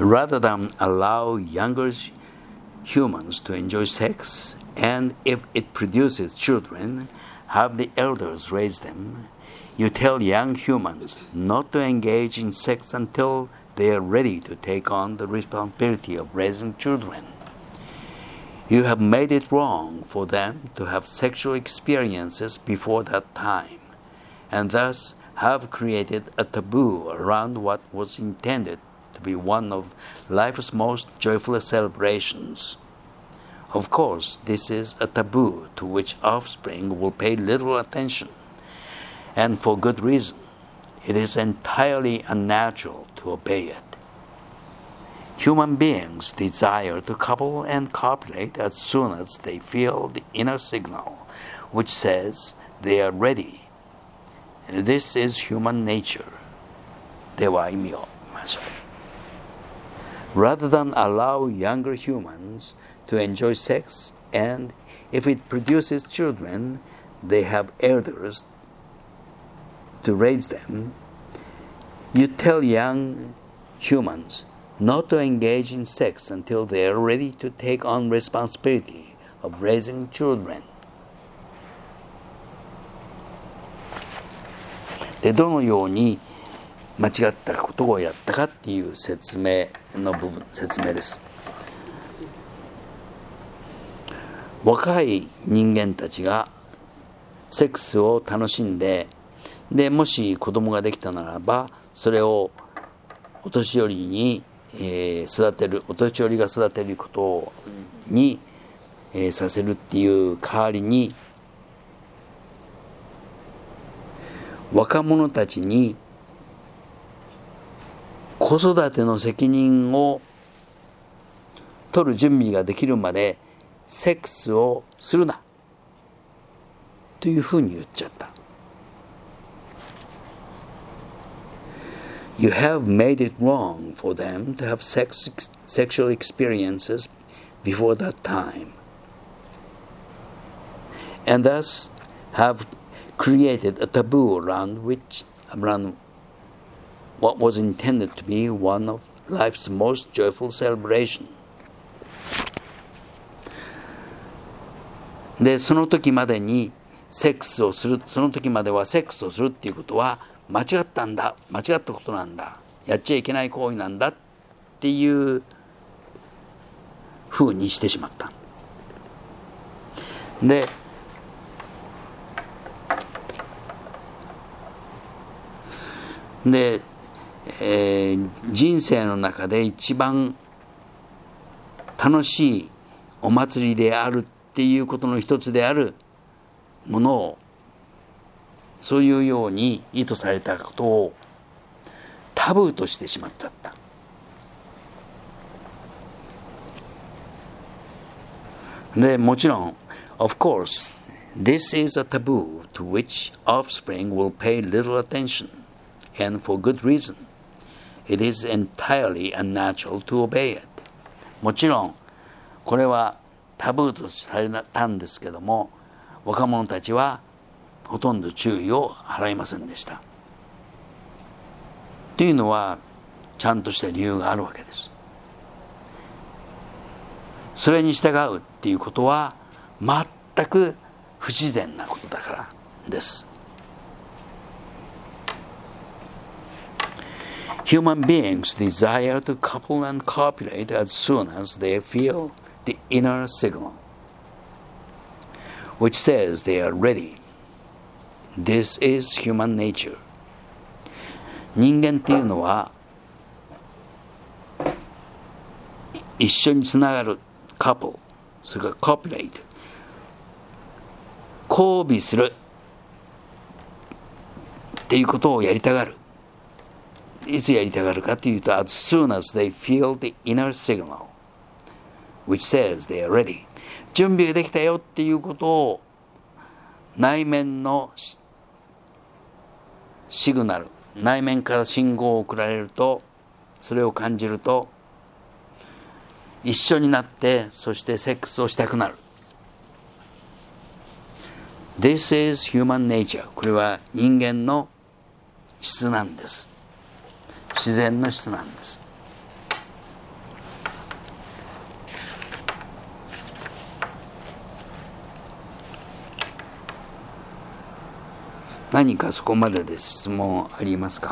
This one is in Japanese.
rather than allow younger humans to enjoy sex, and if it produces children, have the elders raise them. You tell young humans not to engage in sex until they are ready to take on the responsibility of raising children. You have made it wrong for them to have sexual experiences before that time, and thus have created a taboo around what was intended to be one of life's most joyful celebrations. Of course, this is a taboo to which offspring will pay little attention, and for good reason. It is entirely unnatural to obey it. Human beings desire to couple and copulate as soon as they feel the inner signal, which says they are ready. This is human nature. では意味を見ましょう。Rather than allow younger humans to enjoy sex, and if it produces children, they have elders to raise them. You tell young humans not to engage in sex until they are ready to take on responsibility of raising children. で、どのように間違ったことをやったかっていう説明です。若い人間たちがセックスを楽しんで、もし子供ができたならば、それをお年寄りが育てることに、させるっていう代わりに、若者たちに子育ての責任を取る準備ができるまでセックスをするなというふうに言っちゃった。You have made it wrong for them to have sexual experiences before that time, and thus have created a taboo around what was intended to be one of life's most joyful celebration. で、その時まではセックスをするっていうことは間違ったことなんだ、やっちゃいけない行為なんだっていうふうにしてしまった。で、人生の中で一番楽しいお祭りであるっていうことの一つであるものを、そういうように意図されたことをタブーとしてしまっちゃった。で、もちろん of course this is a taboo to which offspring will pay little attention, and for good reason. It is entirely unnatural to obey it. もちろんこれはタブーとされたんですけども、若者たちはほとんど注意を払いませんでした。というのはちゃんとした理由があるわけです。それに従うっていうことは全く不自然なことだからです。Human beings desire to couple and copulate as soon as they feel the inner signal, which says they are ready. This is human nature. 人間っていうのは一緒につながる couple、 それから copulate、 交尾するっていうことをやりたがる。いつやりたがるかというと as soon as they feel the inner signal, which says they are ready. 準備ができたよっていうことを内面のシグナル、内面から信号を送られると、それを感じると一緒になって、そしてセックスをしたくなる。 This is human nature. これは人間の質なんです。自然の質なんです。 何かそこまでで質問ありますか？